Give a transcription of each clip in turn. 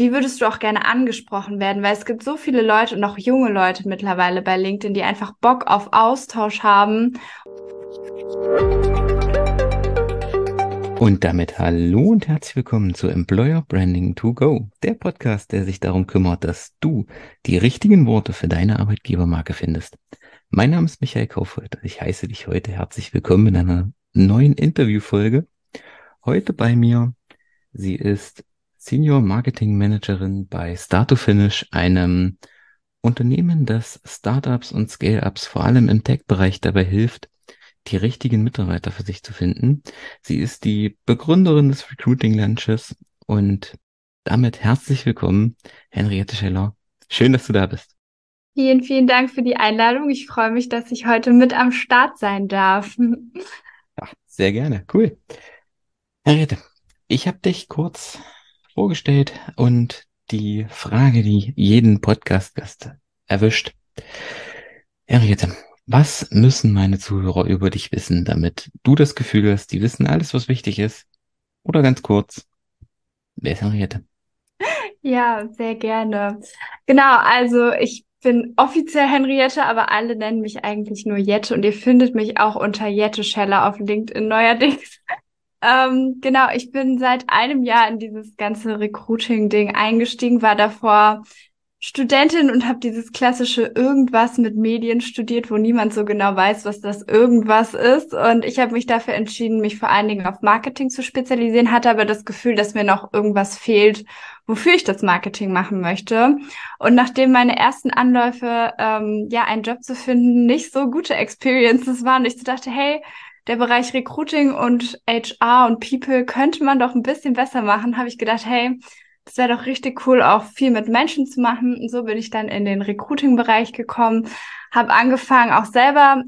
wie würdest du auch gerne angesprochen werden? Weil es gibt so viele Leute und auch junge Leute mittlerweile bei LinkedIn, die einfach Bock auf Austausch haben. Und damit hallo und herzlich willkommen zu Employer Branding to Go, der Podcast, der sich darum kümmert, dass du die richtigen Worte für deine Arbeitgebermarke findest. Mein Name ist Michael Kaufhold und ich heiße dich heute herzlich willkommen in einer neuen Interviewfolge. Heute bei mir, sie ist Senior Marketing Managerin bei Start2Finish, einem Unternehmen, das Startups und Scale-Ups vor allem im Tech-Bereich dabei hilft, die richtigen Mitarbeiter für sich zu finden. Sie ist die Begründerin des Recruiting Lunches und damit herzlich willkommen, Henriette Scheller. Schön, dass du da bist. Vielen, vielen Dank für die Einladung. Ich freue mich, dass ich heute mit am Start sein darf. Ja, sehr gerne. Cool. Henriette, ich habe dich kurz vorgestellt und die Frage, die jeden Podcast-Gast erwischt. Henriette, was müssen meine Zuhörer über dich wissen, damit du das Gefühl hast, die wissen alles, was wichtig ist? Oder ganz kurz, wer ist Henriette? Ja, sehr gerne. Genau, also ich bin offiziell Henriette, aber alle nennen mich eigentlich nur Jette und ihr findet mich auch unter Jette Scheller auf LinkedIn neuerdings. Genau, ich bin seit einem Jahr in dieses ganze Recruiting-Ding eingestiegen, war davor Studentin und habe dieses klassische Irgendwas mit Medien studiert, wo niemand so genau weiß, was das Irgendwas ist. Und ich habe mich dafür entschieden, mich vor allen Dingen auf Marketing zu spezialisieren, hatte aber das Gefühl, dass mir noch irgendwas fehlt, wofür ich das Marketing machen möchte. Und nachdem meine ersten Anläufe, ja, einen Job zu finden, nicht so gute Experiences waren, ich so dachte, hey, der Bereich Recruiting und HR und People könnte man doch ein bisschen besser machen, habe ich gedacht, hey, das wäre doch richtig cool, auch viel mit Menschen zu machen. Und so bin ich dann in den Recruiting-Bereich gekommen, habe angefangen, auch selber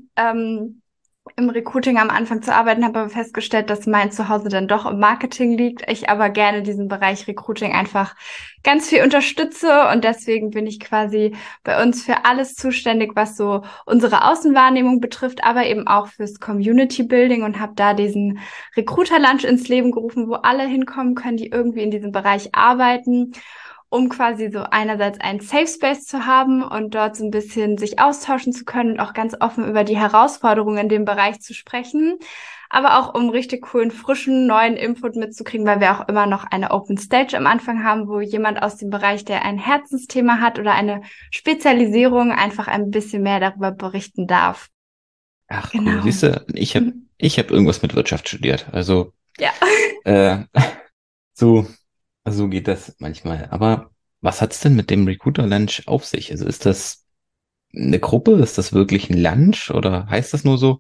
im Recruiting am Anfang zu arbeiten, habe aber festgestellt, dass mein Zuhause dann doch im Marketing liegt. Ich aber gerne diesen Bereich Recruiting einfach ganz viel unterstütze und deswegen bin ich quasi bei uns für alles zuständig, was so unsere Außenwahrnehmung betrifft, aber eben auch fürs Community Building und habe da diesen Recruiter Lunch ins Leben gerufen, wo alle hinkommen können, die irgendwie in diesem Bereich arbeiten, um quasi so einerseits einen Safe Space zu haben und dort so ein bisschen sich austauschen zu können und auch ganz offen über die Herausforderungen in dem Bereich zu sprechen, aber auch um richtig coolen, frischen, neuen Input mitzukriegen, weil wir auch immer noch eine Open Stage am Anfang haben, wo jemand aus dem Bereich, der ein Herzensthema hat oder eine Spezialisierung, einfach ein bisschen mehr darüber berichten darf. Ach cool, Genau. siehst du, ich hab irgendwas mit Wirtschaft studiert. Also Ja. äh, so, so geht das manchmal. Aber was hat's denn mit dem Recruiter Lunch auf sich? Also ist das eine Gruppe? Ist das wirklich ein Lunch oder heißt das nur so?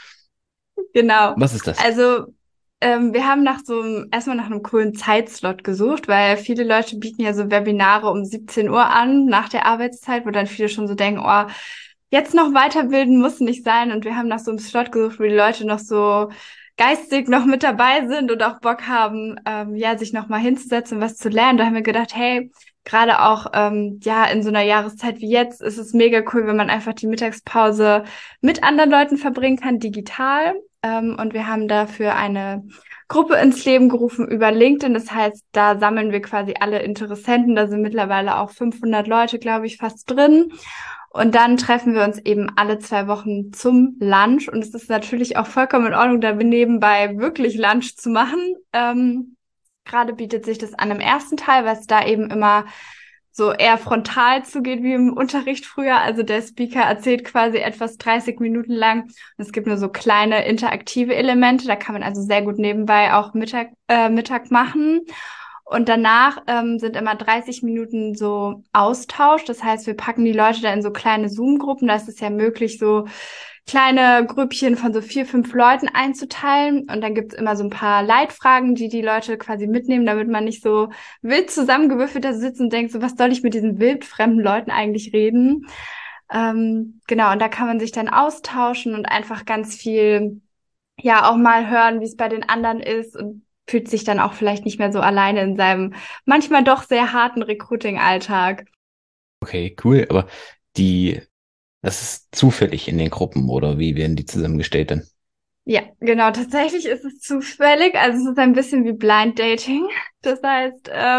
Genau. Was ist das? Also, wir haben erstmal nach einem coolen Zeitslot gesucht, weil viele Leute bieten ja so Webinare um 17 Uhr an, nach der Arbeitszeit, wo dann viele schon so denken, oh, jetzt noch weiterbilden muss nicht sein. Und wir haben nach so einem Slot gesucht, wo die Leute noch so geistig noch mit dabei sind und auch Bock haben, ja, sich noch mal hinzusetzen und was zu lernen. Da haben wir gedacht, hey, gerade auch ja in so einer Jahreszeit wie jetzt ist es mega cool, wenn man einfach die Mittagspause mit anderen Leuten verbringen kann, digital. Und wir haben dafür eine Gruppe ins Leben gerufen über LinkedIn. Das heißt, da sammeln wir quasi alle Interessenten. Da sind mittlerweile auch 500 Leute, glaube ich, fast drin. Und dann treffen wir uns eben alle 2 Wochen zum Lunch. Und es ist natürlich auch vollkommen in Ordnung, da nebenbei wirklich Lunch zu machen. Gerade bietet sich das an im ersten Teil, weil es da eben immer so eher frontal zugeht wie im Unterricht früher. Also der Speaker erzählt quasi etwas 30 Minuten lang. Und es gibt nur so kleine interaktive Elemente. Da kann man also sehr gut nebenbei auch Mittag machen. Und danach sind immer 30 Minuten so Austausch. Das heißt, wir packen die Leute da in so kleine Zoom-Gruppen. Da ist es ja möglich, so kleine Grüppchen von so 4, 5 Leuten einzuteilen. Und dann gibt's immer so ein paar Leitfragen, die die Leute quasi mitnehmen, damit man nicht so wild zusammengewürfelt da sitzt und denkt, so was soll ich mit diesen wildfremden Leuten eigentlich reden? Genau, und da kann man sich dann austauschen und einfach ganz viel, ja, auch mal hören, wie es bei den anderen ist und fühlt sich dann auch vielleicht nicht mehr so alleine in seinem manchmal doch sehr harten Recruiting-Alltag. Okay, cool, aber die, das ist zufällig in den Gruppen oder wie werden die zusammengestellt denn? Ja, genau. Tatsächlich ist es zufällig. Also es ist ein bisschen wie Blind Dating. Das heißt,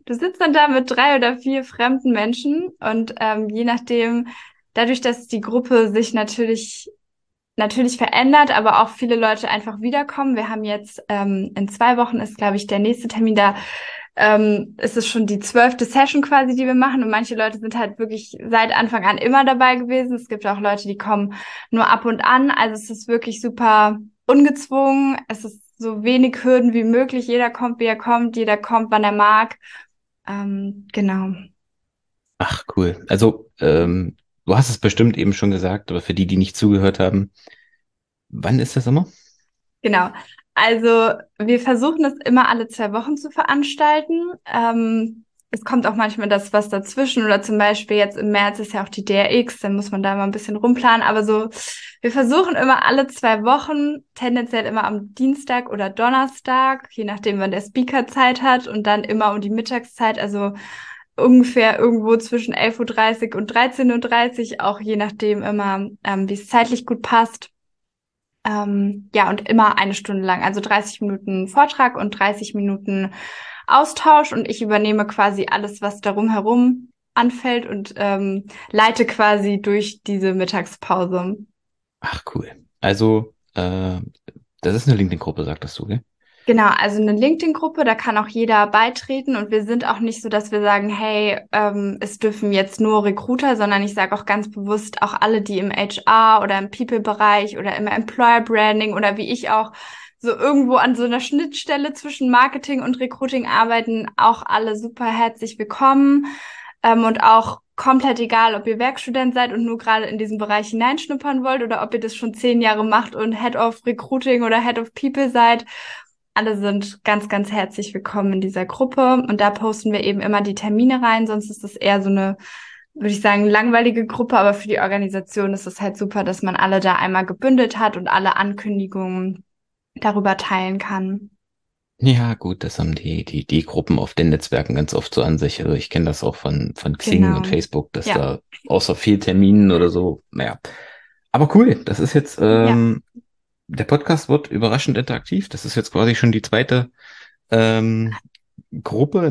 du sitzt dann da mit 3 oder 4 fremden Menschen und je nachdem, dadurch, dass die Gruppe sich natürlich verändert, aber auch viele Leute einfach wiederkommen. Wir haben jetzt in 2 Wochen ist, glaube ich, der nächste Termin da. Ist es schon die 12. Session quasi, die wir machen. Und manche Leute sind halt wirklich seit Anfang an immer dabei gewesen. Es gibt auch Leute, die kommen nur ab und an. Also es ist wirklich super ungezwungen. Es ist so wenig Hürden wie möglich. Jeder kommt, wie er kommt. Jeder kommt, wann er mag. Genau. Ach, cool. Also, du hast es bestimmt eben schon gesagt, aber für die, die nicht zugehört haben, wann ist das immer? Genau. Also wir versuchen es immer alle 2 Wochen zu veranstalten. Es kommt auch manchmal das was dazwischen oder zum Beispiel jetzt im März ist ja auch die DRX, dann muss man da mal ein bisschen rumplanen. Aber so, wir versuchen immer alle 2 Wochen, tendenziell immer am Dienstag oder Donnerstag, je nachdem, wann der Speaker Zeit hat und dann immer um die Mittagszeit, also ungefähr irgendwo zwischen 11:30 Uhr und 13:30 Uhr, auch je nachdem immer, wie es zeitlich gut passt. Ja, und immer 1 Stunde lang, also 30 Minuten Vortrag und 30 Minuten Austausch und ich übernehme quasi alles, was darum herum anfällt und leite quasi durch diese Mittagspause. Ach, cool. Also, das ist eine LinkedIn-Gruppe, sagtest du, gell? Genau, also eine LinkedIn-Gruppe, da kann auch jeder beitreten und wir sind auch nicht so, dass wir sagen, hey, es dürfen jetzt nur Recruiter, sondern ich sage auch ganz bewusst, auch alle, die im HR oder im People-Bereich oder im Employer-Branding oder wie ich auch so irgendwo an so einer Schnittstelle zwischen Marketing und Recruiting arbeiten, auch alle super herzlich willkommen und auch komplett egal, ob ihr Werkstudent seid und nur gerade in diesen Bereich hineinschnuppern wollt oder ob ihr das schon 10 Jahre macht und Head of Recruiting oder Head of People seid. Alle sind ganz, ganz herzlich willkommen in dieser Gruppe und da posten wir eben immer die Termine rein. Sonst ist es eher so eine, würde ich sagen, langweilige Gruppe, aber für die Organisation ist es halt super, dass man alle da einmal gebündelt hat und alle Ankündigungen darüber teilen kann. Ja, gut, das haben die Gruppen auf den Netzwerken ganz oft so an sich. Also ich kenne das auch von Xing und Genau. Facebook, dass Ja, da außer Fehlterminen oder so, naja. Aber cool, das ist jetzt, ja, der Podcast wird überraschend interaktiv. Das ist jetzt quasi schon die zweite ähm, Gruppe.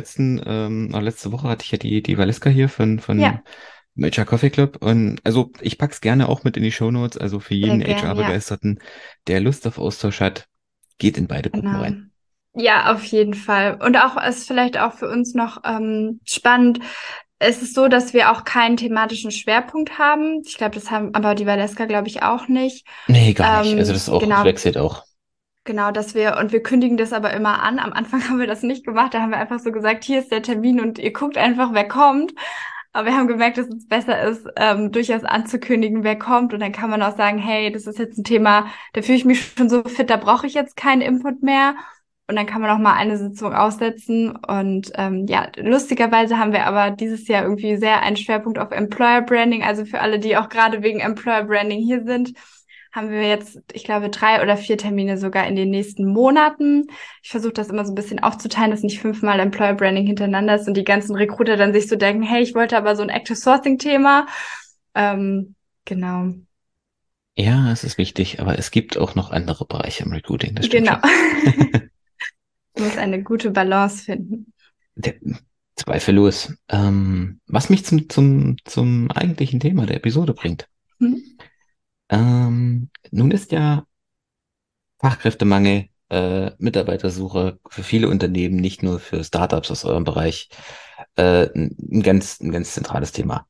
Letzte Woche hatte ich ja die Valeska hier von ja, HR Coffee Club. Und also ich pack's gerne auch mit in die Shownotes. Also für sehr jeden gern, ja, HR-Begeisterten, der Lust auf Austausch hat, geht in beide Gruppen genau. rein. Ja, auf jeden Fall. Und auch ist vielleicht auch für uns noch spannend. Es ist so, dass wir auch keinen thematischen Schwerpunkt haben. Ich glaube, das haben aber die Valeska, glaube ich, auch nicht. Nee, gar nicht. Also das ist auch, das Genau, wechselt auch. genau, und wir kündigen das aber immer an. Am Anfang haben wir das nicht gemacht. Da haben wir einfach so gesagt, hier ist der Termin und ihr guckt einfach, wer kommt. Aber wir haben gemerkt, dass es besser ist, durchaus anzukündigen, wer kommt. Und dann kann man auch sagen, hey, das ist jetzt ein Thema, da fühle ich mich schon so fit, da brauche ich jetzt keinen Input mehr. Und dann kann man auch mal eine Sitzung aussetzen. Und ja, lustigerweise haben wir aber dieses Jahr irgendwie sehr einen Schwerpunkt auf Employer Branding. Also für alle, die auch gerade wegen Employer Branding hier sind, haben wir jetzt, ich glaube, 3 oder 4 Termine sogar in den nächsten Monaten. Ich versuche das immer so ein bisschen aufzuteilen, dass nicht 5-mal Employer Branding hintereinander ist und die ganzen Recruiter dann sich so denken, hey, ich wollte aber so ein Active Sourcing Thema. Genau, Ja, es ist wichtig, aber es gibt auch noch andere Bereiche im Recruiting, das stimmt genau. schon. Muss eine gute Balance finden. Der, zweifellos. Was mich zum eigentlichen Thema der Episode bringt. Hm? Nun ist ja Fachkräftemangel, Mitarbeitersuche für viele Unternehmen, nicht nur für Startups aus eurem Bereich, ein ganz zentrales Thema.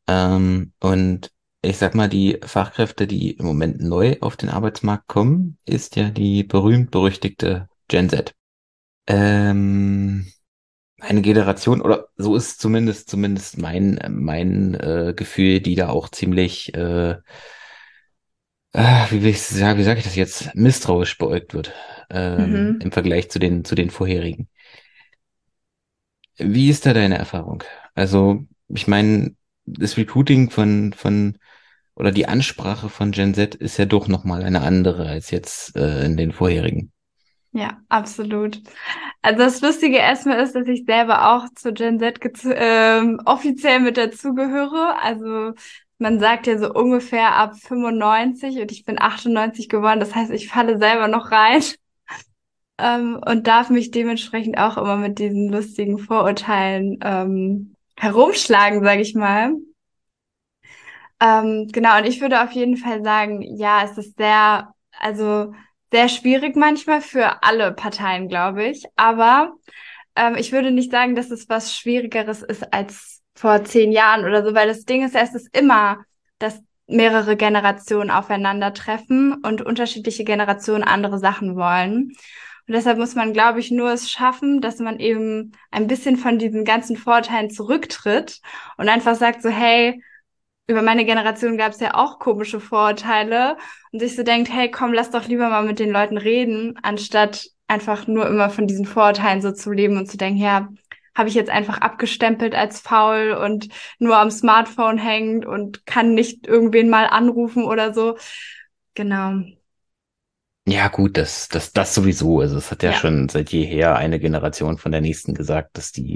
Und ich sag mal, die Fachkräfte, die im Moment neu auf den Arbeitsmarkt kommen, ist ja die berühmt-berüchtigte Gen Z. Ähm, eine Generation, oder so ist zumindest mein Gefühl, die da auch ziemlich, wie will ich sagen, wie sage ich das jetzt, misstrauisch beäugt wird, im Mhm. Vergleich zu den vorherigen. Wie ist da deine Erfahrung? Also, ich meine, das Recruiting oder die Ansprache von Gen Z ist ja doch nochmal eine andere als jetzt in den vorherigen. Ja, absolut. Also das Lustige erstmal ist, dass ich selber auch zur Gen Z offiziell mit dazugehöre. Also man sagt ja so ungefähr ab 95 und ich bin 98 geworden. Das heißt, ich falle selber noch rein. und darf mich dementsprechend auch immer mit diesen lustigen Vorurteilen herumschlagen, sage ich mal. Genau, und ich würde auf jeden Fall sagen, ja, es ist also sehr schwierig manchmal für alle Parteien, glaube ich. Aber ich würde nicht sagen, dass es was Schwierigeres ist als vor 10 Jahren oder so, weil das Ding ist, es ist immer, dass mehrere Generationen aufeinandertreffen und unterschiedliche Generationen andere Sachen wollen. Und deshalb muss man, glaube ich, nur es schaffen, dass man eben ein bisschen von diesen ganzen Vorteilen zurücktritt und einfach sagt so, hey, über meine Generation gab es ja auch komische Vorurteile und sich so denkt, hey, komm, lass doch lieber mal mit den Leuten reden, anstatt einfach nur immer von diesen Vorurteilen so zu leben und zu denken, ja, habe ich jetzt einfach abgestempelt als faul und nur am Smartphone hängt und kann nicht irgendwen mal anrufen oder so. Genau. Ja, gut, das sowieso. Also es hat ja Ja, schon seit jeher eine Generation von der nächsten gesagt, dass die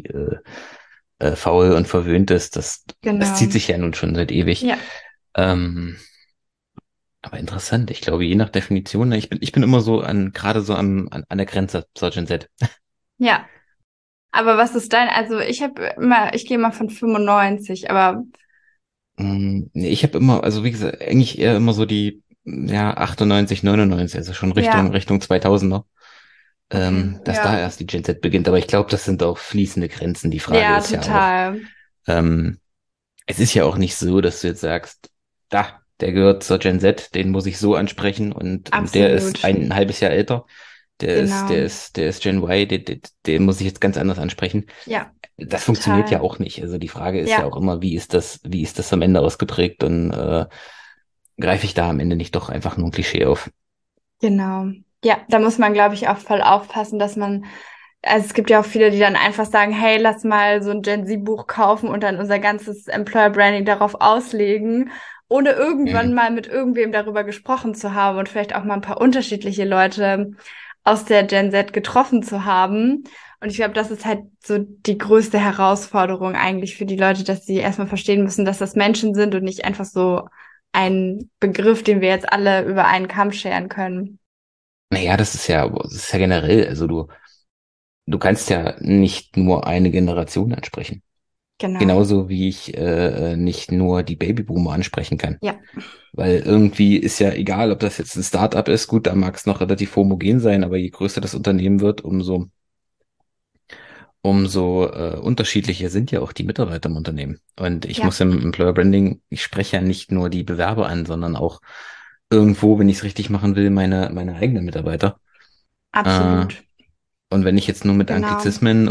faul und verwöhnt ist. Das zieht genau. sich ja nun schon seit ewig. Ja, Ähm, aber interessant. Ich glaube, je nach Definition, ne, ich bin immer so gerade so an der Grenze zur Gen Z. ja. Aber was ist also ich gehe mal von 95, aber Nee, ich habe immer, also wie gesagt, eigentlich eher immer so die, ja, 98, 99, also schon ja, Richtung 2000er, okay, dass da ja. erst die Gen Z beginnt. Aber ich glaube, das sind auch fließende Grenzen. Die Frage Ja, ist ja auch, total. ähm, es ist ja auch nicht so, dass du jetzt sagst, da, der gehört zur Gen Z, den muss ich so ansprechen und der ist Absolut. ein halbes Jahr älter, Genau. der ist Gen Y, den muss ich jetzt ganz anders ansprechen. Ja, Das funktioniert ja total. auch nicht. Also die Frage ist ja Ja, auch immer, wie ist das am Ende ausgeprägt und greife ich da am Ende nicht doch einfach nur ein Klischee auf? genau. Ja, da muss man, glaube ich, auch voll aufpassen, also es gibt ja auch viele, die dann einfach sagen, hey, lass mal so ein Gen Z-Buch kaufen und dann unser ganzes Employer Branding darauf auslegen, ohne irgendwann Mhm. mal mit irgendwem darüber gesprochen zu haben und vielleicht auch mal ein paar unterschiedliche Leute aus der Gen Z getroffen zu haben. Und ich glaube, das ist halt so die größte Herausforderung eigentlich für die Leute, dass sie erstmal verstehen müssen, dass das Menschen sind und nicht einfach so ein Begriff, den wir jetzt alle über einen Kamm scheren können. Naja, das ist ja generell, also du kannst ja nicht nur eine Generation ansprechen. Genau. Genauso wie ich nicht nur die Babyboomer ansprechen kann. Ja, Weil irgendwie ist ja egal, ob das jetzt ein Startup ist, gut, da mag es noch relativ homogen sein, aber je größer das Unternehmen wird, umso unterschiedlicher sind ja auch die Mitarbeiter im Unternehmen. Und ich ja, muss im Employer Branding, ich spreche ja nicht nur die Bewerber an, sondern auch irgendwo, wenn ich es richtig machen will, meine eigenen Mitarbeiter. Äh, absolut. und wenn ich jetzt nur mit Genau. Anglizismen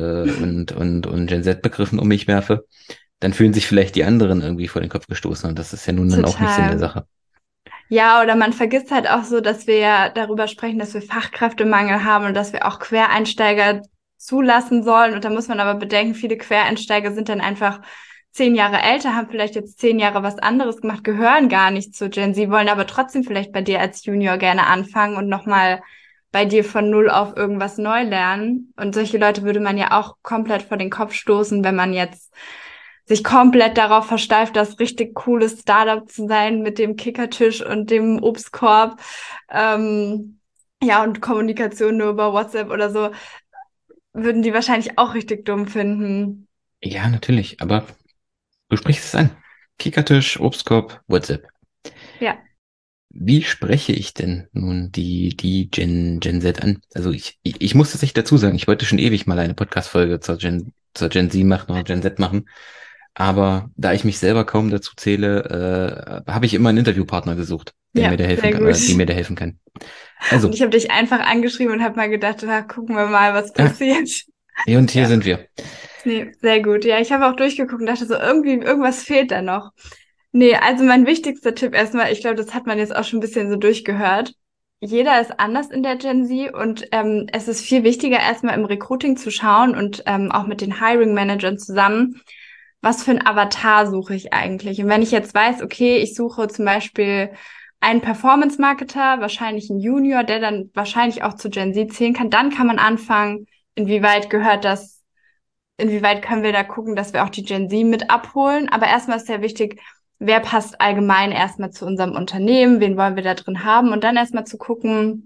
und Gen Z-Begriffen um mich werfe, dann fühlen sich vielleicht die anderen irgendwie vor den Kopf gestoßen. Und das ist ja nun dann auch nicht Sinn der Total. Sache. Ja, oder man vergisst halt auch so, dass wir ja darüber sprechen, dass wir Fachkräftemangel haben und dass wir auch Quereinsteiger zulassen sollen. Und da muss man aber bedenken, viele Quereinsteiger sind dann einfach 10 Jahre älter, haben vielleicht jetzt 10 Jahre was anderes gemacht, gehören gar nicht zu Gen Z, wollen aber trotzdem vielleicht bei dir als Junior gerne anfangen und nochmal bei dir von null auf irgendwas neu lernen. Und solche Leute würde man ja auch komplett vor den Kopf stoßen, wenn man jetzt sich komplett darauf versteift, das richtig cooles Startup zu sein mit dem Kickertisch und dem Obstkorb. Ähm, ja, und Kommunikation nur über WhatsApp oder so, würden die wahrscheinlich auch richtig dumm finden. Ja, natürlich, aber du sprichst es an. Kickertisch, Obstkorb, WhatsApp. Ja, Wie spreche ich denn nun die Gen Z an? Also ich muss tatsächlich dazu sagen, ich wollte schon ewig mal eine Podcast-Folge zur Gen Z machen oder Gen Z machen. Aber da ich mich selber kaum dazu zähle, habe ich immer einen Interviewpartner gesucht, der mir ja, da helfen sehr kann, gut. die mir da helfen kann. Und Also, ich habe dich einfach angeschrieben und habe mal gedacht, gucken wir mal, was ah, passiert. hier und hier Ja, sind wir. nee, sehr gut. Ja, ich habe auch durchgeguckt und dachte so, irgendwas fehlt da noch. Nee, also mein wichtigster Tipp erstmal, ich glaube, das hat man jetzt auch schon ein bisschen so durchgehört. Jeder ist anders in der Gen Z und es ist viel wichtiger, erstmal im Recruiting zu schauen und auch mit den Hiring Managern zusammen, was für ein Avatar suche ich eigentlich? Und wenn ich jetzt weiß, okay, ich suche zum Beispiel einen Performance-Marketer, wahrscheinlich einen Junior, der dann wahrscheinlich auch zu Gen Z zählen kann, dann kann man anfangen, inwieweit gehört das, inwieweit können wir da gucken, dass wir auch die Gen Z mit abholen. Aber erstmal ist sehr wichtig, wer passt allgemein erstmal zu unserem Unternehmen, wen wollen wir da drin haben und dann erstmal zu gucken,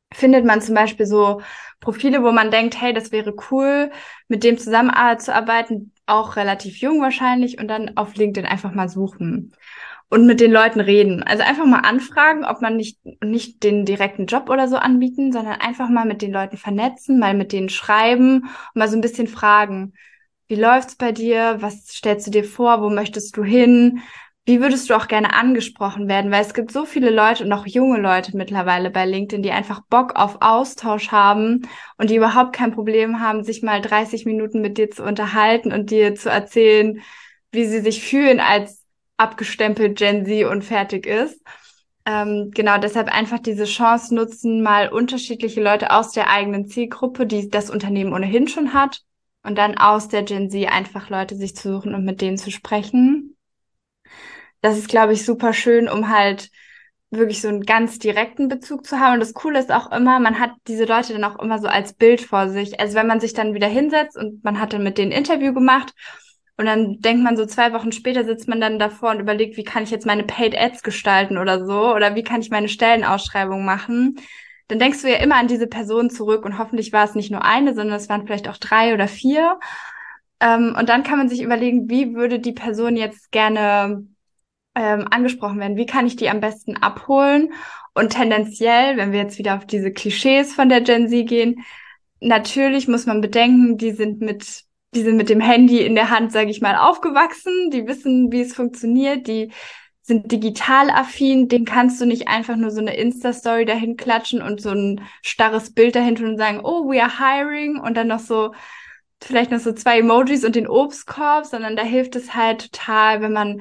findet man zum Beispiel so Profile, wo man denkt, hey, das wäre cool, mit dem zusammenzuarbeiten, auch relativ jung wahrscheinlich, und dann auf LinkedIn einfach mal suchen und mit den Leuten reden. Also einfach mal anfragen, ob man nicht den direkten Job oder so anbieten, sondern einfach mal mit den Leuten vernetzen, mal mit denen schreiben und mal so ein bisschen fragen, wie läuft's bei dir? Was stellst du dir vor? Wo möchtest du hin? Wie würdest du auch gerne angesprochen werden? Weil es gibt so viele Leute und auch junge Leute mittlerweile bei LinkedIn, die einfach Bock auf Austausch haben und die überhaupt kein Problem haben, sich mal 30 Minuten mit dir zu unterhalten und dir zu erzählen, wie sie sich fühlen als abgestempelt Gen Z und fertig ist. Genau, deshalb einfach diese Chance nutzen, mal unterschiedliche Leute aus der eigenen Zielgruppe, die das Unternehmen ohnehin schon hat, und dann aus der Gen Z einfach Leute sich zu suchen und mit denen zu sprechen. Das ist, glaube ich, super schön, um halt wirklich so einen ganz direkten Bezug zu haben. Und das Coole ist auch immer, man hat diese Leute dann auch immer so als Bild vor sich. Also wenn man sich dann wieder hinsetzt und man hat dann mit denen ein Interview gemacht und dann denkt man so 2 Wochen später sitzt man dann davor und überlegt, wie kann ich jetzt meine Paid Ads gestalten oder so, oder wie kann ich meine Stellenausschreibung machen. Dann denkst du ja immer an diese Person zurück und hoffentlich war es nicht nur eine, sondern es waren vielleicht auch 3 oder 4. Und dann kann man sich überlegen, wie würde die Person jetzt gerne angesprochen werden? Wie kann ich die am besten abholen? Und tendenziell, wenn wir jetzt wieder auf diese Klischees von der Gen Z gehen, natürlich muss man bedenken, die sind mit dem Handy in der Hand, sage ich mal, aufgewachsen. Die wissen, wie es funktioniert. Die sind digital affin. Den kannst du nicht einfach nur so eine Insta-Story dahin klatschen und so ein starres Bild dahin tun und sagen, oh, we are hiring, und dann noch so vielleicht noch so 2 Emojis und den Obstkorb, sondern da hilft es halt total, wenn man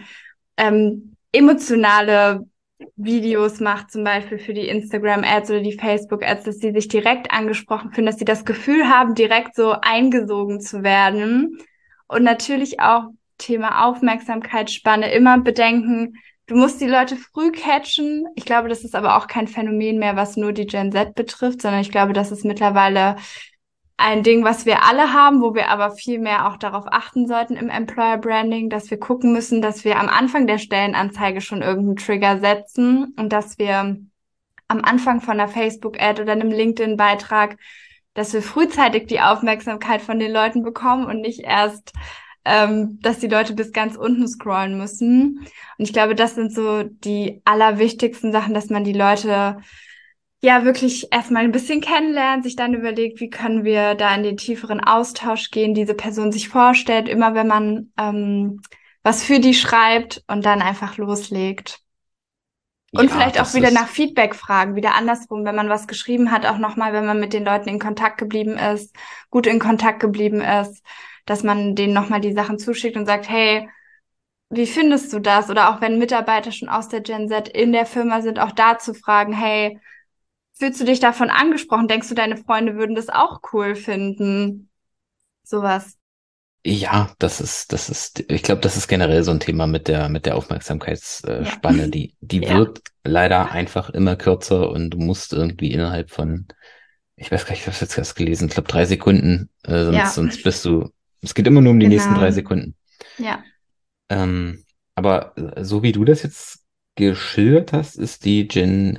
emotionale Videos macht, zum Beispiel für die Instagram-Ads oder die Facebook-Ads, dass sie sich direkt angesprochen fühlen, dass sie das Gefühl haben, direkt so eingesogen zu werden. Und natürlich auch Thema Aufmerksamkeitsspanne, immer bedenken, du musst die Leute früh catchen. Ich glaube, das ist aber auch kein Phänomen mehr, was nur die Gen Z betrifft, sondern ich glaube, das ist mittlerweile ein Ding, was wir alle haben, wo wir aber viel mehr auch darauf achten sollten im Employer Branding, dass wir gucken müssen, dass wir am Anfang der Stellenanzeige schon irgendeinen Trigger setzen und dass wir am Anfang von einer Facebook-Ad oder einem LinkedIn-Beitrag, dass wir frühzeitig die Aufmerksamkeit von den Leuten bekommen und nicht erst, dass die Leute bis ganz unten scrollen müssen. Und ich glaube, das sind so die allerwichtigsten Sachen, dass man die Leute ja wirklich erstmal ein bisschen kennenlernt, sich dann überlegt, wie können wir da in den tieferen Austausch gehen, diese Person sich vorstellt, immer wenn man was für die schreibt, und dann einfach loslegt. Und Ja, vielleicht auch das wieder nach ist, Feedback fragen, wieder andersrum, wenn man was geschrieben hat, auch nochmal, wenn man mit den Leuten in Kontakt geblieben ist, gut in Kontakt geblieben ist, dass man denen nochmal die Sachen zuschickt und sagt, hey, wie findest du das? Oder auch wenn Mitarbeiter schon aus der Gen Z in der Firma sind, auch da zu fragen, hey, fühlst du dich davon angesprochen? Denkst du, deine Freunde würden das auch cool finden? Sowas. ja, ich glaube, das ist generell so ein Thema mit der Ja. Aufmerksamkeitsspanne. Die Ja. wird leider einfach immer kürzer und du musst irgendwie innerhalb von, ich weiß gar nicht, ich habe jetzt erst gelesen, ich glaube 3 Sekunden, Ja, sonst bist du, es geht immer nur um die nächsten drei genau. Sekunden. Ja. Ähm, aber so wie du das jetzt geschildert hast, ist die Gen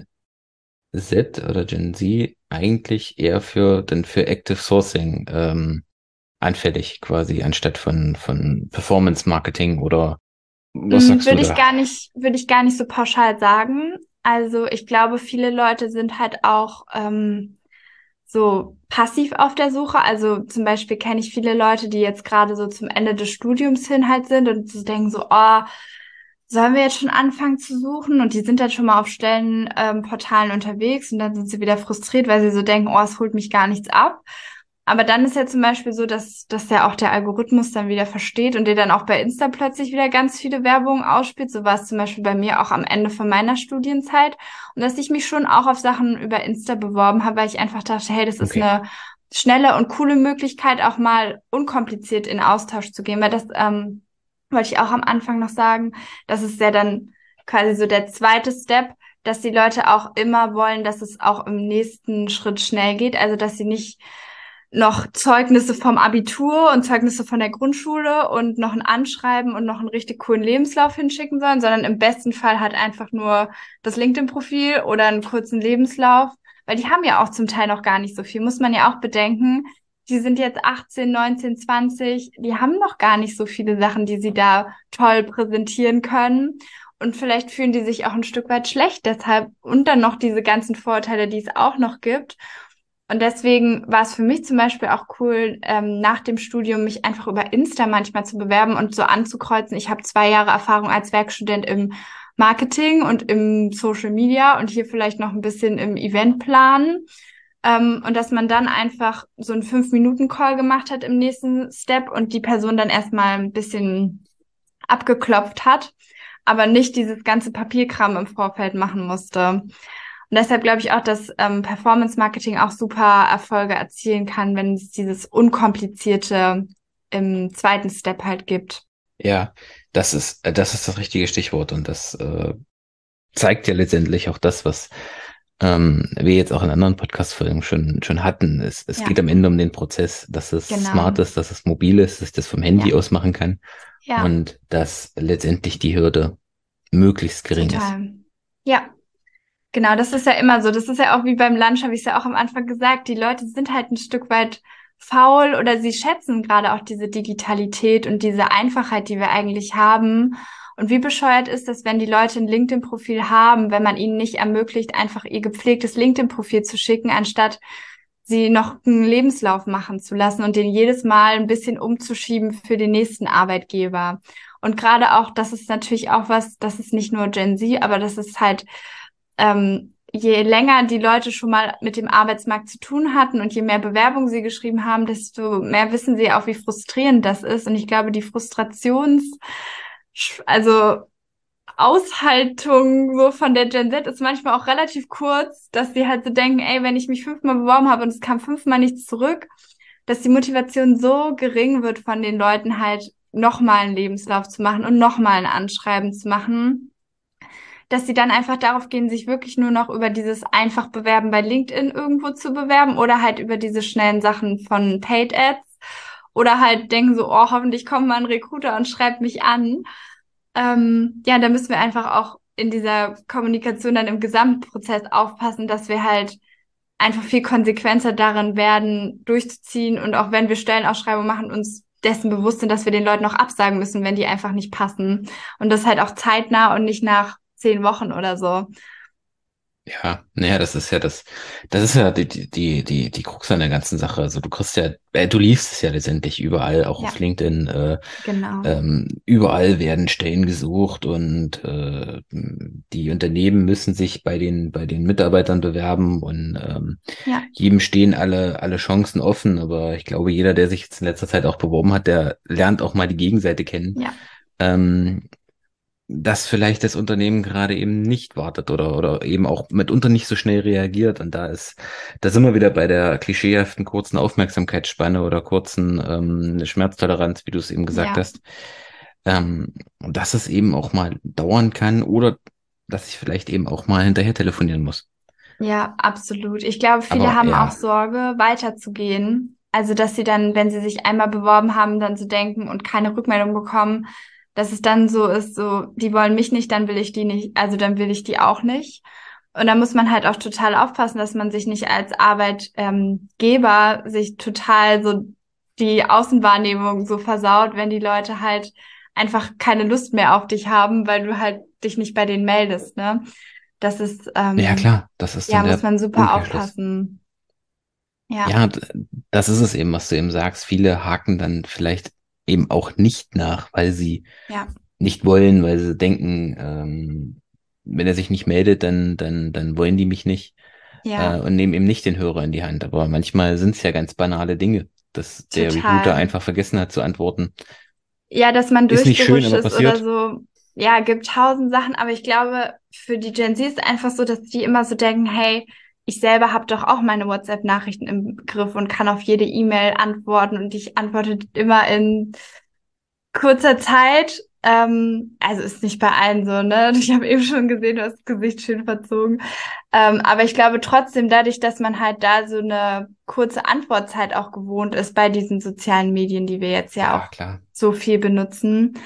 Z oder Gen Z eigentlich eher für Active Sourcing anfällig quasi, anstatt von Performance Marketing oder was sagst du da? Würde ich gar nicht so pauschal sagen. Also ich glaube, viele Leute sind halt auch so passiv auf der Suche. Also zum Beispiel kenne ich viele Leute, die jetzt gerade so zum Ende des Studiums hin halt sind und so denken so, oh, sollen wir jetzt schon anfangen zu suchen? Und die sind dann schon mal auf Stellenportalen Portalen unterwegs und dann sind sie wieder frustriert, weil sie so denken, oh, es holt mich gar nichts ab. Aber dann ist ja zum Beispiel so, dass ja auch der Algorithmus dann wieder versteht und dir dann auch bei Insta plötzlich wieder ganz viele Werbung ausspielt. So war es zum Beispiel bei mir auch am Ende von meiner Studienzeit. Und dass ich mich schon auch auf Sachen über Insta beworben habe, weil ich einfach dachte, hey, das ist Okay. eine schnelle und coole Möglichkeit, auch mal unkompliziert in Austausch zu gehen. Weil das wollte ich auch am Anfang noch sagen, das ist ja dann quasi so der zweite Step, dass die Leute auch immer wollen, dass es auch im nächsten Schritt schnell geht. Also dass sie nicht noch Zeugnisse vom Abitur und Zeugnisse von der Grundschule und noch ein Anschreiben und noch einen richtig coolen Lebenslauf hinschicken sollen, sondern im besten Fall halt einfach nur das LinkedIn-Profil oder einen kurzen Lebenslauf, weil die haben ja auch zum Teil noch gar nicht so viel, muss man ja auch bedenken. Die sind jetzt 18, 19, 20, die haben noch gar nicht so viele Sachen, die sie da toll präsentieren können. Und vielleicht fühlen die sich auch ein Stück weit schlecht deshalb und dann noch diese ganzen Vorteile, die es auch noch gibt. Und deswegen war es für mich zum Beispiel auch cool, nach dem Studium mich einfach über Insta manchmal zu bewerben und so anzukreuzen. Ich habe 2 Jahre Erfahrung als Werkstudent im Marketing und im Social Media und hier vielleicht noch ein bisschen im Eventplan. Und dass man dann einfach so einen 5-Minuten-Call gemacht hat im nächsten Step und die Person dann erstmal ein bisschen abgeklopft hat, aber nicht dieses ganze Papierkram im Vorfeld machen musste. Und deshalb glaube ich auch, dass Performance-Marketing auch super Erfolge erzielen kann, wenn es dieses Unkomplizierte im zweiten Step halt gibt. Ja, das richtige Stichwort und das zeigt ja letztendlich auch das, was wir jetzt auch in anderen Podcast-Folgen schon hatten. Es Ja, geht am Ende um den Prozess, dass es smart genau. ist, dass es mobil ist, dass ich das vom Handy Ja, aus machen kann ja, und dass letztendlich die Hürde möglichst gering ist. total. Ja, genau. Das ist ja immer so. Das ist ja auch wie beim Lunch, habe ich es ja auch am Anfang gesagt. Die Leute sind halt ein Stück weit faul oder sie schätzen gerade auch diese Digitalität und diese Einfachheit, die wir eigentlich haben. Und wie bescheuert ist das, wenn die Leute ein LinkedIn-Profil haben, wenn man ihnen nicht ermöglicht, einfach ihr gepflegtes LinkedIn-Profil zu schicken, anstatt sie noch einen Lebenslauf machen zu lassen und den jedes Mal ein bisschen umzuschieben für den nächsten Arbeitgeber. Und gerade auch, das ist natürlich auch was, das ist nicht nur Gen Z, aber das ist halt, je länger die Leute schon mal mit dem Arbeitsmarkt zu tun hatten und je mehr Bewerbungen sie geschrieben haben, desto mehr wissen sie auch, wie frustrierend das ist. Und ich glaube, die also Aushaltung so von der Gen Z ist manchmal auch relativ kurz, dass sie halt so denken, ey, wenn ich mich 5-mal beworben habe und es kam 5-mal nichts zurück, dass die Motivation so gering wird von den Leuten halt nochmal einen Lebenslauf zu machen und nochmal ein Anschreiben zu machen, dass sie dann einfach darauf gehen, sich wirklich nur noch über dieses einfach Bewerben bei LinkedIn irgendwo zu bewerben oder halt über diese schnellen Sachen von Paid Ads oder halt denken so, oh, hoffentlich kommt mal ein Recruiter und schreibt mich an. Ja, da müssen wir einfach auch in dieser Kommunikation dann im Gesamtprozess aufpassen, dass wir halt einfach viel konsequenter darin werden, durchzuziehen und auch wenn wir Stellenausschreibungen machen, uns dessen bewusst sind, dass wir den Leuten auch absagen müssen, wenn die einfach nicht passen. Und das halt auch zeitnah und nicht nach 10 Wochen oder so. Ja, naja, das ist ja die Krux an der ganzen Sache. Also du kriegst ja, du liest es ja letztendlich überall, auch auf Ja, LinkedIn, genau. überall werden Stellen gesucht und die Unternehmen müssen sich bei den Mitarbeitern bewerben und Ja, jedem stehen alle Chancen offen. Aber ich glaube, jeder, der sich jetzt in letzter Zeit auch beworben hat, der lernt auch mal die Gegenseite kennen. ja, Ähm, dass vielleicht das Unternehmen gerade eben nicht wartet oder eben auch mitunter nicht so schnell reagiert. Und da sind wir wieder bei der klischeehaften kurzen Aufmerksamkeitsspanne oder kurzen Schmerztoleranz, wie du es eben gesagt ja. hast. Dass es eben auch mal dauern kann oder dass ich vielleicht eben auch mal hinterher telefonieren muss. Ja, absolut. Ich glaube, viele Aber haben auch ja, Sorge, weiterzugehen. Also, dass sie dann, wenn sie sich einmal beworben haben, dann so denken und keine Rückmeldung bekommen, dass es dann so ist, so, die wollen mich nicht, dann will ich die nicht, also dann will ich die auch nicht. Und da muss man halt auch total aufpassen, dass man sich nicht als Arbeitgeber sich total so die Außenwahrnehmung so versaut, wenn die Leute halt einfach keine Lust mehr auf dich haben, weil du halt dich nicht bei denen meldest, ne? Das ist, ja klar, das ist ja, dann muss der man super Umkehrschluss. aufpassen. Ja, Ja, das ist es eben, was du eben sagst. Viele haken dann vielleicht eben auch nicht nach, weil sie ja, nicht wollen, weil sie denken, wenn er sich nicht meldet, dann wollen die mich nicht ja, und nehmen eben nicht den Hörer in die Hand. Aber manchmal sind es ja ganz banale Dinge, dass der Recruiter total. einfach vergessen hat zu antworten. Ja, dass man Ist nicht schön, durchgerutscht aber ist oder passiert. so. Ja, gibt 1000 Sachen, aber ich glaube, für die Gen Z ist einfach so, dass die immer so denken, hey, ich selber habe doch auch meine WhatsApp-Nachrichten im Griff und kann auf jede E-Mail antworten und ich antworte immer in kurzer Zeit. Also ist nicht bei allen so, ne? Ich habe eben schon gesehen, du hast das Gesicht schön verzogen. Aber ich glaube trotzdem, dadurch, dass man halt da so eine kurze Antwortzeit auch gewohnt ist bei diesen sozialen Medien, die wir jetzt ja Ja, auch klar. so viel benutzen,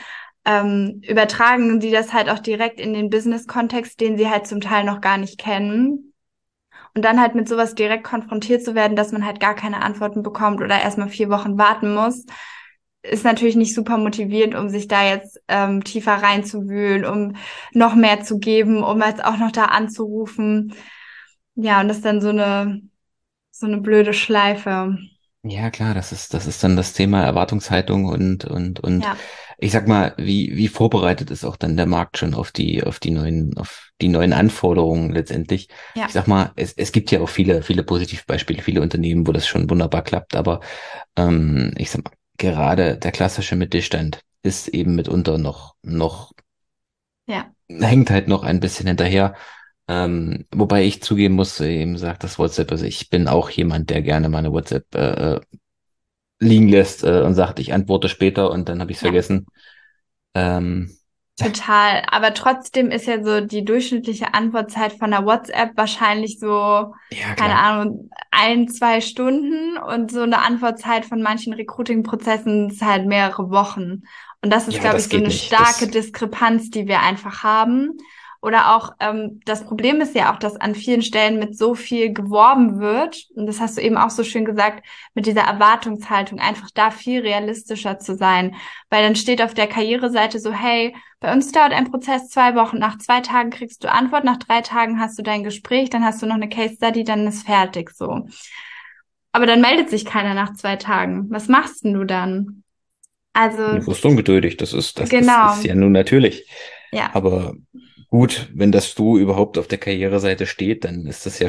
übertragen die das halt auch direkt in den Business-Kontext, den sie halt zum Teil noch gar nicht kennen. Und dann halt mit sowas direkt konfrontiert zu werden, dass man halt gar keine Antworten bekommt oder erstmal 4 Wochen warten muss, ist natürlich nicht super motivierend, um sich da jetzt tiefer reinzuwühlen, um noch mehr zu geben, um jetzt auch noch da anzurufen. Ja, und das ist dann so eine blöde Schleife. Ja, klar, das ist dann das Thema Erwartungshaltung und Ja, ich sag mal, wie vorbereitet ist auch dann der Markt schon auf die neuen Anforderungen letztendlich. Ich ja, sag mal, es gibt ja auch viele Positivbeispiele, viele Unternehmen, wo das schon wunderbar klappt, aber ich sag mal, gerade der klassische Mittelstand ist eben mitunter noch ja, hängt halt noch ein bisschen hinterher. Wobei ich zugeben muss, eben sagt das WhatsApp, also ich bin auch jemand, der gerne meine WhatsApp liegen lässt und sagt, ich antworte später und dann habe ich es ja. vergessen. Ähm, Total. Aber trotzdem ist ja so die durchschnittliche Antwortzeit von der WhatsApp wahrscheinlich so, ja, keine klar. Ahnung, 1, 2 Stunden und so eine Antwortzeit von manchen Recruiting-Prozessen ist halt mehrere Wochen. Und das ist, Ja, glaube ich, das so geht eine nicht. starke Das, Diskrepanz, die wir einfach haben. Oder auch, das Problem ist ja auch, dass an vielen Stellen mit so viel geworben wird. Und das hast du eben auch so schön gesagt, mit dieser Erwartungshaltung, einfach da viel realistischer zu sein. Weil dann steht auf der Karriereseite so, hey, bei uns dauert ein Prozess 2 Wochen. Nach 2 Tagen kriegst du Antwort, nach 3 Tagen hast du dein Gespräch, dann hast du noch eine Case Study, dann ist fertig so. Aber dann meldet sich keiner nach 2 Tagen. Was machst denn du dann? du Also, wirst ungeduldig, das ist genau. ja nun natürlich. Ja, Aber gut, wenn das Du überhaupt auf der Karriereseite steht, dann ist das ja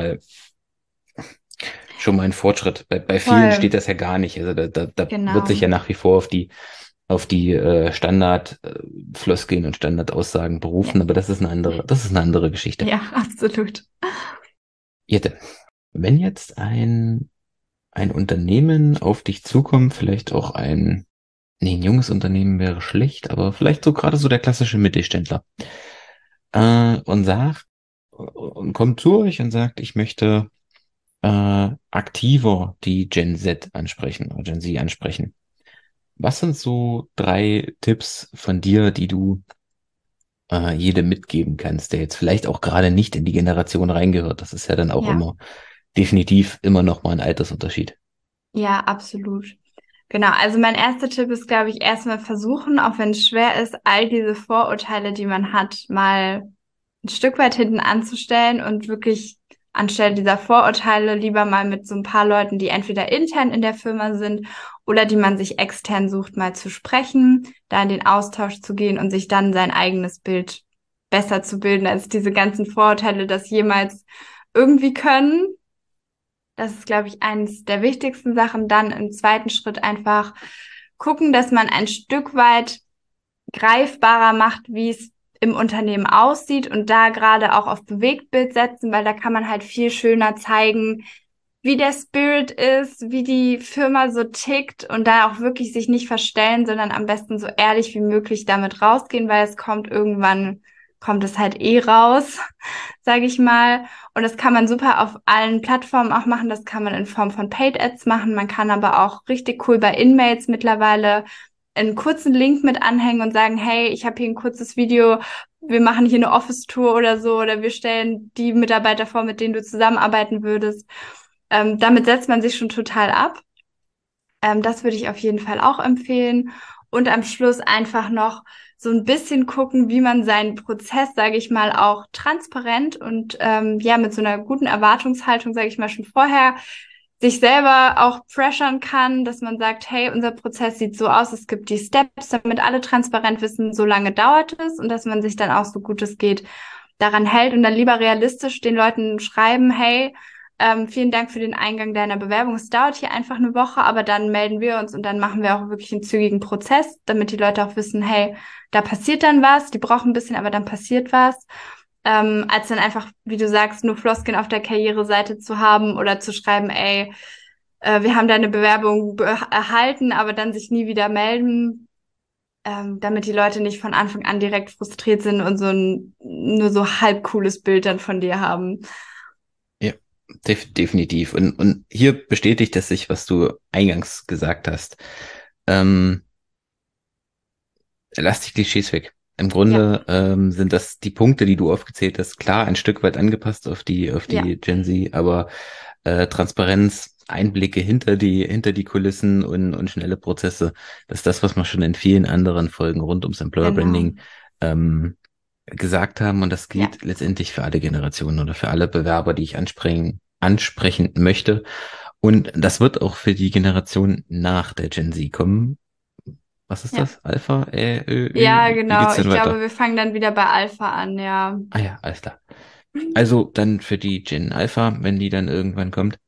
schon mal ein Fortschritt. Bei vielen steht voll. das ja gar nicht. Also da wird sich Genau. ja nach wie vor auf die Standard Floskeln und Standardaussagen Ja, berufen, aber das ist eine andere Geschichte. ja, absolut. Jette, wenn jetzt ein Unternehmen auf dich zukommt, vielleicht auch nee, ein junges Unternehmen wäre schlecht, aber vielleicht so gerade so der klassische Mittelständler, und und kommt zu euch und sagt, ich möchte aktiver die Gen Z ansprechen oder Gen Z ansprechen. Was sind so 3 Tipps von dir, die du jedem mitgeben kannst, der jetzt vielleicht auch gerade nicht in die Generation reingehört? Das ist ja dann auch Ja, immer definitiv immer noch mal ein Altersunterschied. ja, absolut. Genau, also mein erster Tipp ist, glaube ich, erstmal versuchen, auch wenn es schwer ist, all diese Vorurteile, die man hat, mal ein Stück weit hinten anzustellen und wirklich anstelle dieser Vorurteile lieber mal mit so ein paar Leuten, die entweder intern in der Firma sind oder die man sich extern sucht, mal zu sprechen, da in den Austausch zu gehen und sich dann sein eigenes Bild besser zu bilden, als diese ganzen Vorurteile das jemals irgendwie können. Das ist, glaube ich, eines der wichtigsten Sachen. Dann im zweiten Schritt einfach gucken, dass man ein Stück weit greifbarer macht, wie es im Unternehmen aussieht und da gerade auch auf Bewegtbild setzen, weil da kann man halt viel schöner zeigen, wie der Spirit ist, wie die Firma so tickt und da auch wirklich sich nicht verstellen, sondern am besten so ehrlich wie möglich damit rausgehen, weil es kommt irgendwann, kommt es halt eh raus, sage ich mal. Und das kann man super auf allen Plattformen auch machen. Das kann man in Form von Paid Ads machen. Man kann aber auch richtig cool bei In-Mails mittlerweile einen kurzen Link mit anhängen und sagen, hey, ich habe hier ein kurzes Video, wir machen hier eine Office-Tour oder so, oder wir stellen die Mitarbeiter vor, mit denen du zusammenarbeiten würdest. Damit setzt man sich schon total ab. Das würde ich auf jeden Fall auch empfehlen. Und am Schluss einfach noch so ein bisschen gucken, wie man seinen Prozess, sage ich mal, auch transparent und ja, mit so einer guten Erwartungshaltung, sage ich mal, schon vorher sich selber auch pressern kann, dass man sagt, hey, unser Prozess sieht so aus, es gibt die Steps, damit alle transparent wissen, so lange dauert es und dass man sich dann auch so gut es geht daran hält und dann lieber realistisch den Leuten schreiben, hey, vielen Dank für den Eingang deiner Bewerbung. Es dauert hier einfach eine Woche, aber dann melden wir uns und dann machen wir auch wirklich einen zügigen Prozess, damit die Leute auch wissen, hey, da passiert dann was, die brauchen ein bisschen, aber dann passiert was. Als dann einfach, wie du sagst, nur Floskeln auf der Karriereseite zu haben oder zu schreiben, ey, wir haben deine Bewerbung erhalten, aber dann sich nie wieder melden, damit die Leute nicht von Anfang an direkt frustriert sind und so ein nur so halb cooles Bild dann von dir haben. Ja, definitiv. Und hier bestätigt es sich, was du eingangs gesagt hast. Ähm, Lass die Klischees weg. Im Ja, Grunde sind das die Punkte, die du aufgezählt hast, klar ein Stück weit angepasst auf ja, die Gen Z, aber Transparenz, Einblicke hinter die Kulissen und schnelle Prozesse, das ist das, was wir schon in vielen anderen Folgen rund ums Employer genau. Branding ähm, gesagt haben. Und das Ja, gilt letztendlich für alle Generationen oder für alle Bewerber, die ich ansprechen möchte. Und das wird auch für die Generation nach der Gen Z kommen. Was ist ja. das? Alpha? Ja, Wie genau. geht's denn Ich glaube, weiter? wir fangen dann wieder bei Alpha an, ja. Ah ja, alles klar. Also dann für die Gen Alpha, wenn die dann irgendwann kommt.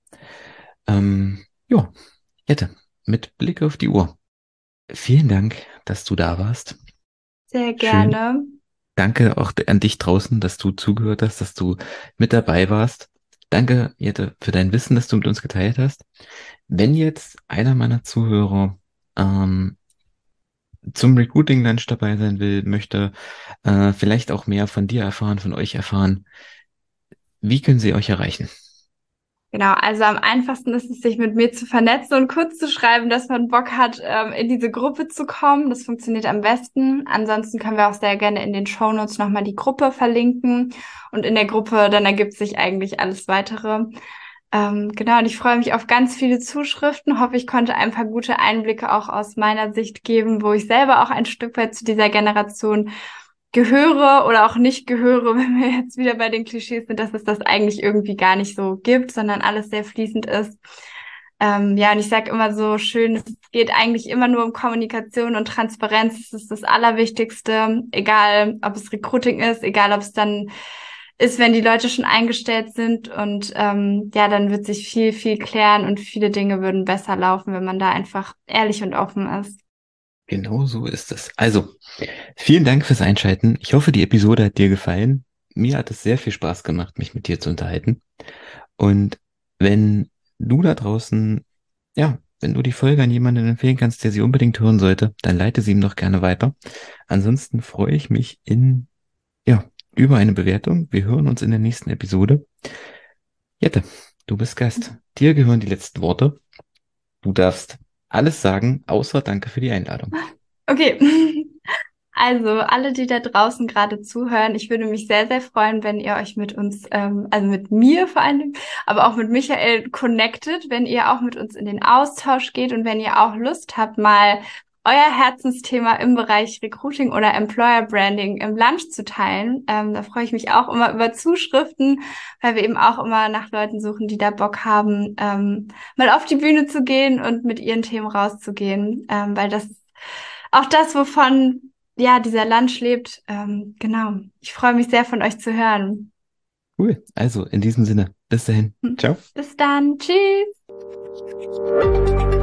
Ja, Jette, mit Blick auf die Uhr. Vielen Dank, dass du da warst. Sehr Schön. gerne. Danke auch an dich draußen, dass du zugehört hast, dass du mit dabei warst. Danke, Jette, für dein Wissen, das du mit uns geteilt hast. Wenn jetzt einer meiner Zuhörer ähm, zum Recruiting Lunch dabei sein will, möchte vielleicht auch mehr von dir erfahren, von euch erfahren, wie können sie euch erreichen? Genau, also am einfachsten ist es, sich mit mir zu vernetzen und kurz zu schreiben, dass man Bock hat, in diese Gruppe zu kommen. Das funktioniert am besten. Ansonsten können wir auch sehr gerne in den Shownotes nochmal die Gruppe verlinken. Und in der Gruppe, dann ergibt sich eigentlich alles weitere. Genau, und ich freue mich auf ganz viele Zuschriften. Hoffe, ich konnte ein paar gute Einblicke auch aus meiner Sicht geben, wo ich selber auch ein Stück weit zu dieser Generation gehöre oder auch nicht gehöre, wenn wir jetzt wieder bei den Klischees sind, dass es das eigentlich irgendwie gar nicht so gibt, sondern alles sehr fließend ist. Ja, und ich sage immer so schön, es geht eigentlich immer nur um Kommunikation und Transparenz. Das ist das Allerwichtigste, egal ob es Recruiting ist, egal ob es dann ist, wenn die Leute schon eingestellt sind. Und ja, dann wird sich viel, viel klären und viele Dinge würden besser laufen, wenn man da einfach ehrlich und offen ist. Genau so ist es. Also, vielen Dank fürs Einschalten. Ich hoffe, die Episode hat dir gefallen. Mir hat es sehr viel Spaß gemacht, mich mit dir zu unterhalten. Und wenn du da draußen, ja, wenn du die Folge an jemanden empfehlen kannst, der sie unbedingt hören sollte, dann leite sie ihm doch gerne weiter. Ansonsten freue ich mich ja, über eine Bewertung. Wir hören uns in der nächsten Episode. Jette, du bist Gast. Dir gehören die letzten Worte. Du darfst alles sagen, außer Danke für die Einladung. Okay. Also, alle, die da draußen gerade zuhören, ich würde mich sehr, sehr freuen, wenn ihr euch mit uns, also mit mir vor allen Dingen, aber auch mit Michael connectet, wenn ihr auch mit uns in den Austausch geht und wenn ihr auch Lust habt, mal euer Herzensthema im Bereich Recruiting oder Employer Branding im Lunch zu teilen. Da freue ich mich auch immer über Zuschriften, weil wir eben auch immer nach Leuten suchen, die da Bock haben, mal auf die Bühne zu gehen und mit ihren Themen rauszugehen, weil das ist auch das, wovon ja dieser Lunch lebt. Genau. Ich freue mich sehr von euch zu hören. Cool. Also in diesem Sinne, bis dahin. Ciao. Bis dann. Tschüss.